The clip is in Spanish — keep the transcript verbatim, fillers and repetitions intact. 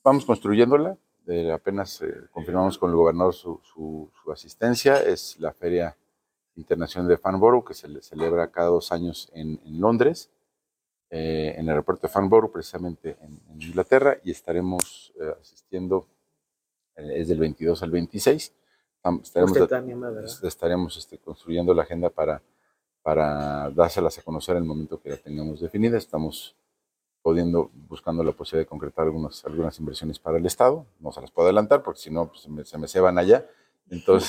vamos construyéndola. Eh, apenas eh, confirmamos con el gobernador su, su, su asistencia. Es la Feria Internacional de Farnborough, que se celebra cada dos años en, en Londres, eh, en el aeropuerto de Farnborough, precisamente en, en Inglaterra, y estaremos eh, asistiendo, eh, es del veintidós al veintiséis. Estaremos, anima, estaremos este, construyendo la agenda para, para dárselas a conocer en el momento que la tengamos definida. Estamos pudiendo, buscando la posibilidad de concretar algunas, algunas inversiones para el Estado. No se las puedo adelantar porque si no, pues, se, me, se me ceban allá. Entonces,